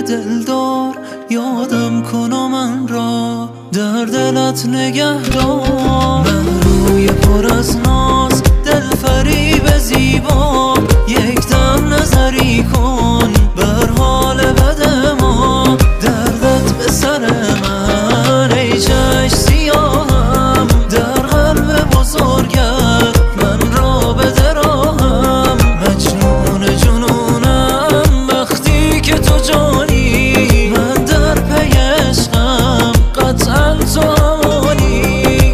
دلدار یادم کن و من را در دلت نگه دار. من روی پر از ناز دل فریب زیبا یک دم نظری کن بر حال بد ما. دردت به سر من ای چشم سیاهم در قلب بزرگت من را بده راهم. مجنون جنونم وقتی که تو جانی من در پی عشقم قطعا تو همانی.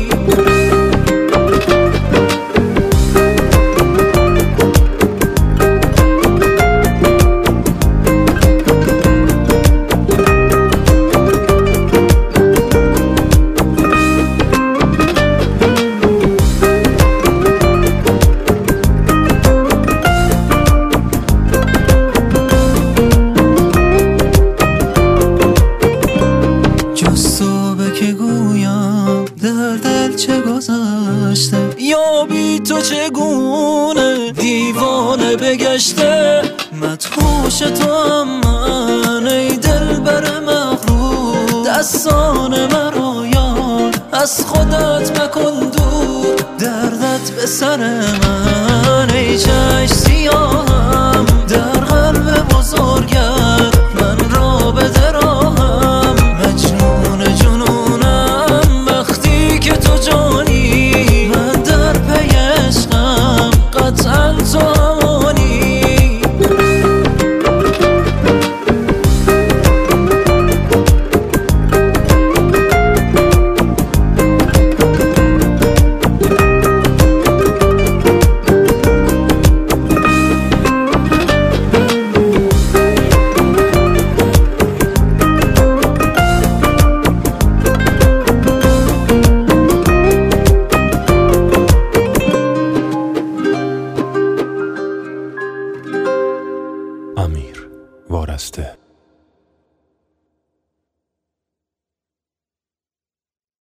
که گویم در دل چه گذشته یا بی تو چگونه دیوانه بگشته. مدهوش تو هم من ای دلبر مغرور دستان مرا یار از خودت مکن دور. دردت به سر من ای چشم سیاهم در قلب بزرگت من را بده راهم. مجنون جنونم وقتی که تو جانی من در پی عشقم قطعا تو همانی. امیر وارسته.